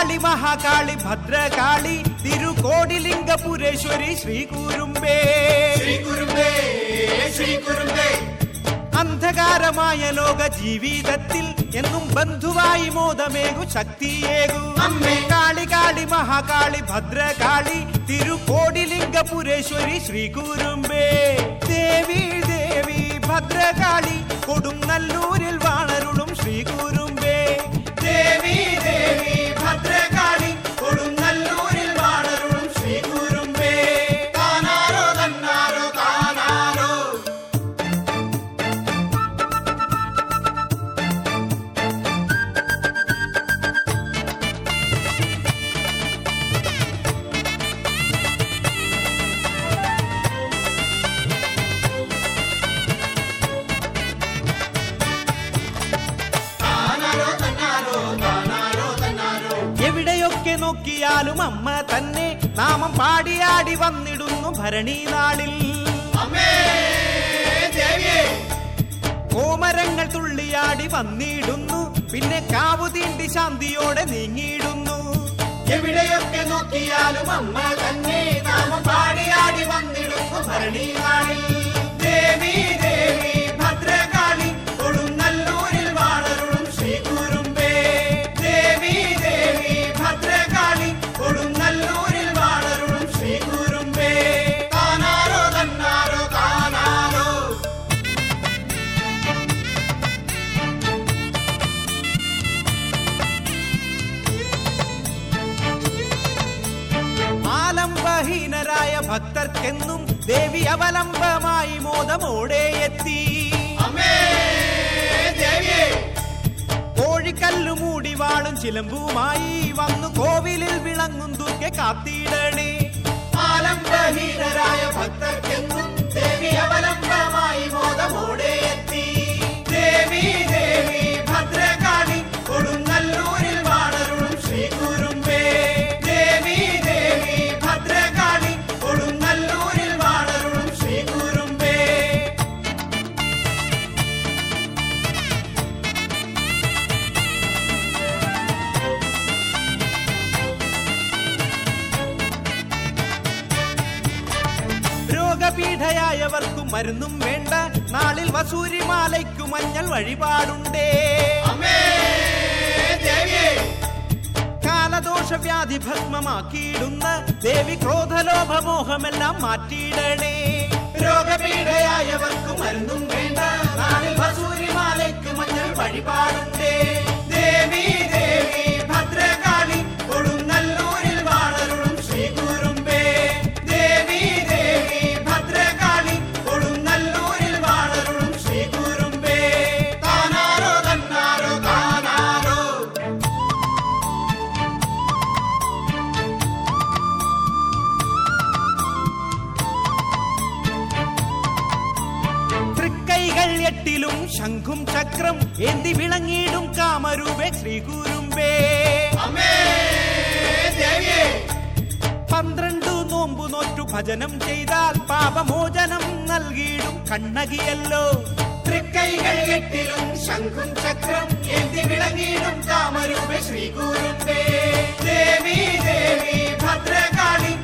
കാളി മഹാകാളി ഭദ്രകാളി തിരുകോടിലിംഗപുരേശ്വരി ശ്രീകുരുമ്പേ അന്ധകാരമായ ലോക ജീവിതത്തിൽ എന്നും ബന്ധുവായി മോദമേകു ശക്തിയേകു കാളി കാളി മഹാകാളി ഭദ്രകാളി തിരുകോടിലിംഗപുരേശ്വരി ശ്രീകുരുമ്പേ ദേവി ദേവി ഭദ്രകാളി കൊടുങ്ങല്ലൂരിൽ വാണരുളും ശ്രീകുരുമ്പേ ദേവി ദേവി ഭദ്രകാളി കൊടുങ്ങല്ലൂരിൽ വാണരുളും ശ്രീകുരുമ്പേ താനാരോ തന്നാരോ താനാരോ നോക്കിയാലും അമ്മ തന്നെ നാമം പാടിയാടി വന്നിടുന്നു ഭരണി നാളിൽ കോമരങ്ങൾ തുള്ളിയാടി വന്നിടുന്നു പിന്നെ കാവു തീണ്ടി ശാന്തിയോടെ നീങ്ങിയിടുന്നു എവിടെയൊക്കെ നോക്കിയാലും അമ്മ തന്നെ നാമം പാടിയാടി വന്നിടുന്നു ഭരണി നാളിൽ ദേവി ദേവി ഭദ്രകാളി കൊടുങ്ങല്ലൂരിൽ വാണരുളും ശ്രീകുരുമ്പേ ദേവി ദേവി ഭദ്രകാളി കൊടുങ്ങല്ലൂരിൽ വാണരുളും ശ്രീകുരുമ്പേ താനാരോ തന്നാരോ താനാരോ ആലംബഹീനരായ ഭക്തർക്കെന്നും ദേവി അവലംബമായി മോദമോടെ എത്തി കോഴിക്കല്ലു മൂടി വാളും ചിലമ്പുമായി വന്നു കോവിലിൽ വിളങ്ങും ദുർഗെ കാത്തിടണേ ആലംബഹീനരായ ഭക്തർക്കെന്നും ദേവി അവലംബമായി മോദമോടെ എത്തി ദേവി ദേവി ഭദ്രകാളി കൊടുങ്ങല്ലൂരിൽ വാണരുളും ശ്രീകുരുമ്പേ ദേവി ദേവി ഭദ്രകാളി കൊടുങ്ങല്ലൂരിൽ വാണരുളും ശ്രീകുരുമ്പേ രോഗപീഠയായവർക്കും മരുന്നും വേണ്ട നാളിൽ വസൂരിമാലയ്ക്കു മഞ്ഞൾ വഴിപാടുണ്ടേ കാലദോഷവ്യാധി ഭസ്മമാക്കിയിടുന്ന ദേവി ക്രോധലോഭമോഹമെല്ലാം മാറ്റിയിടണേ രോഗപീഠയായവർക്കും മരുന്നും വേണ്ട നാളിൽ വസൂരിമാലയ്ക്കു മഞ്ഞൾ വഴിപാടുണ്ടേ ദേവി ദേവി ഭദ്രകാളി കൊടുങ്ങല്ലൂരിൽ വാണരുളും ശ്രീകുരുമ്പേ ദേവി ദേവി ഭദ്രകാളി കൊടുങ്ങല്ലൂരിൽ വാണരുളും ശ്രീകുരുമ്പേ താനാരോ തന്നാരോ താനാരോ തൃക്കൈകൾ എട്ടിലും ശംഖും ചക്രം ഏന്തി വിളങ്ങിയിടും കാമരൂപേ ശ്രീകുരുമ്പേ 12 നോമ്പു നോറ്റു ഭജനം ചെയ്താൽ പാപമോചനം നൽകിയിടും കണ്ണകിയല്ലോ തൃക്കൈകൾ എട്ടിലും ശംഖും ചക്രം ഏന്തി വിളങ്ങിയിടും കാമരൂപേ ശ്രീകുരുമ്പേ ദേവി ദേവി ഭദ്രകാളി